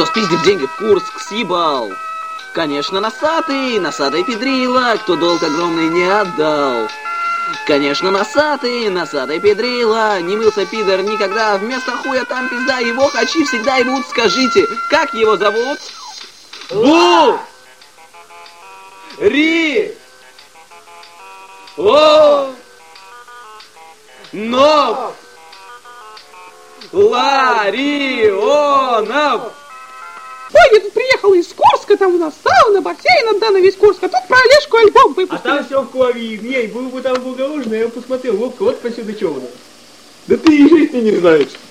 спиздив деньги в Курск, съебал. Конечно, носатый педрила, кто долг огромный не отдал. Конечно, носатый педрила, не мылся пидор никогда, вместо хуя там пизда, его хачи всегда идут. Скажите, как его зовут? Бу! Ри! О! Нов! Ларионов! Ой, я тут приехала из Курска, там у нас сауна, бассейн, отда на весь Курск, а тут про Олежку альбом выпустили. А там все в крови, не, был бы там благородно, я бы посмотрел, Вовка, вот посюда что у нас. Да ты и жизни не знаешь.